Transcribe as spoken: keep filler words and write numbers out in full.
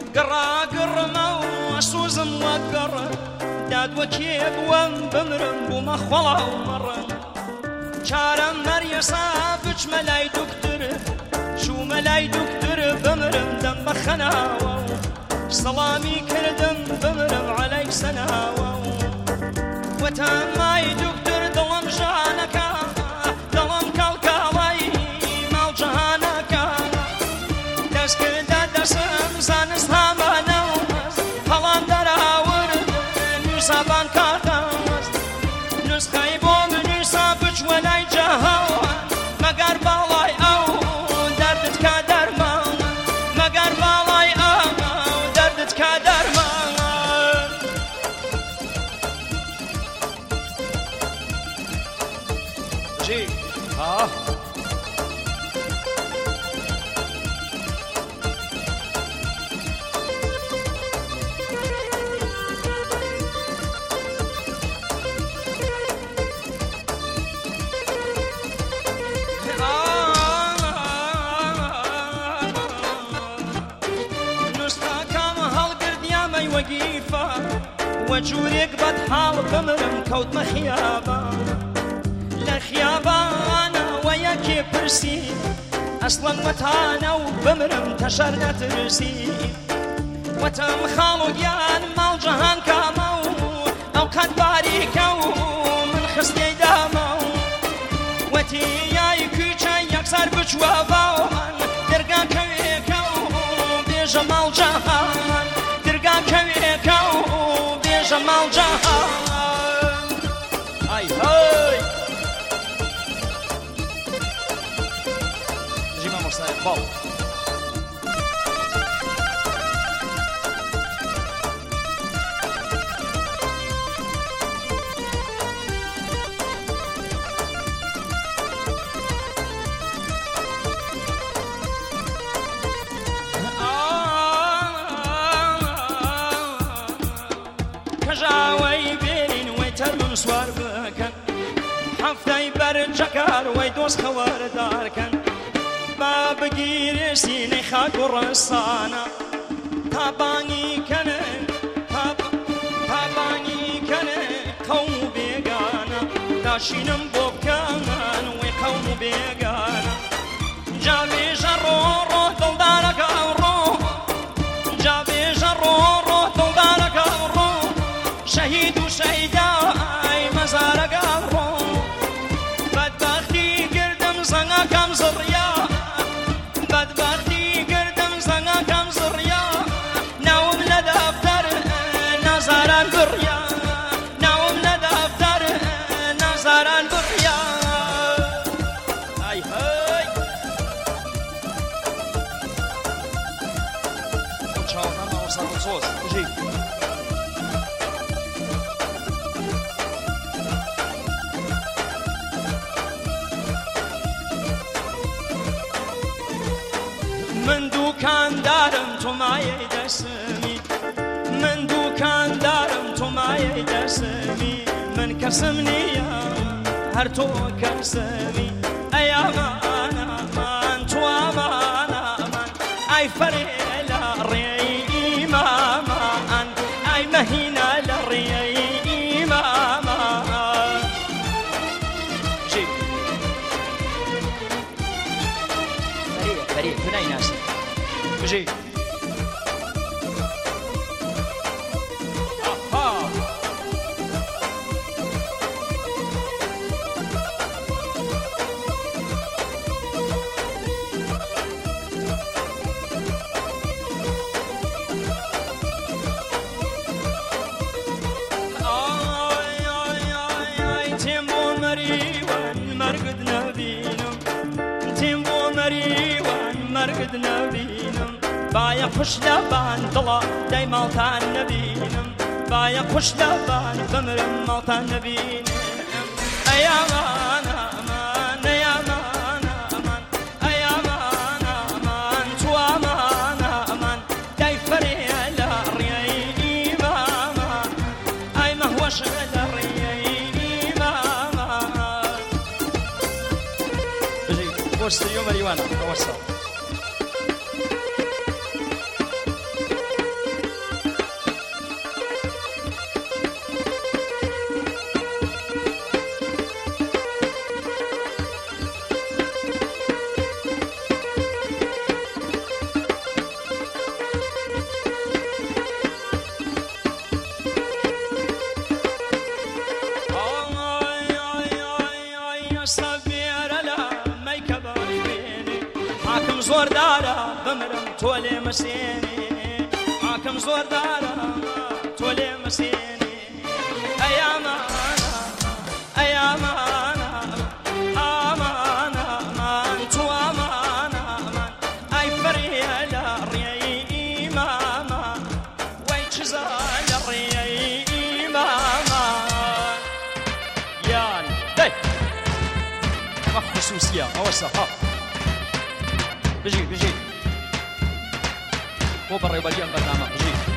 قرا قرما وسوزم وقر داد وكيب وم بمرم بوما خلا ومرم چارم مريسا بچ ملاي دكتور شو ملاي دكتور بمرم دم بخناوة سلامي كردم بمرم عليك سناوة وتماي دكتور دلم جانكا دلم كالكالي مال جهانكا دس كردا دسم زانست همانا هلام دراور نوسابان كارداز نسخي بوم نوسا بچ ولاي جهاوة مگر بالاي او دردت كدرمان مگر بالاي او دردت كدرمان جي ها وجورك بتحال بمرم كوت مخيابا لخيابا أنا وياك برسي أصلا متانا وبمرم تشرنا ترسي وتم خالو يان مال جهان كامو أو قد باريكو من خصني دامو وتي ياي كوچا يكسر بچوابا درقا كويكو بجمال جهان درقا كويكو جمال جهان هاي هاي جيما مرسال بال كجاوي بيرين ويترمن سوار بكن حفتي برجكار ويدوس خوار داركن باب جيرسي نخاك ورسانا تاباني كن تاب تاباني كن قوم بيغانا داشينم بوكان ويقوم بيغانا جابي جرورو دلدارك رو جابي جرورو دلدارك رو شهيد وشهيداي مزارق الروح بدبختي قردم زنقا كم زريا بدبختي قردم زنقا كم زريا ناوم لدفتر نزاران بريا ناوم لدفتر نزاران بريا هاي هاي وشاونا ما وصلت صوت جي من دوكان دارم تو مایه دسمی من دوکان دارم تو مایه دسمی من کسم نیم هر تو کسمی ای امان امان تو امان امان ای فریلا ری امامان ای مهینا لری امامان جی فريد فريد من أي ناس جي آها آي آي آي آي تيمو مريوان مرقد نبينم تيمو مريوان مرقد نبينم بايا خوش لبان دلا داي مالتان نبينم بايا خوش لبان بمرم مالتان نبينم اي امان امان اي امان امان اي امان امان تو امان امان داي فريلا ريي ماما اي ما هوش ريي ماما بجي وش يوم ريوانا وصل زۆردارە بمرم تۆ لێ مەسێنێ حاکم زۆردارە تۆ لێ مەسێنێ ئەیامانە ئەیامانە ئامانە ئامان تو ئامانە ئامان ئای فەریە لە ڕێی ئیمامە وەی چزە لە ڕێی ئیمامە یان دەی ئەمە خصوصیە ئەوە سەها بژی بژی بۆ بەڕێوەبەری ئەم بەرنامە بژی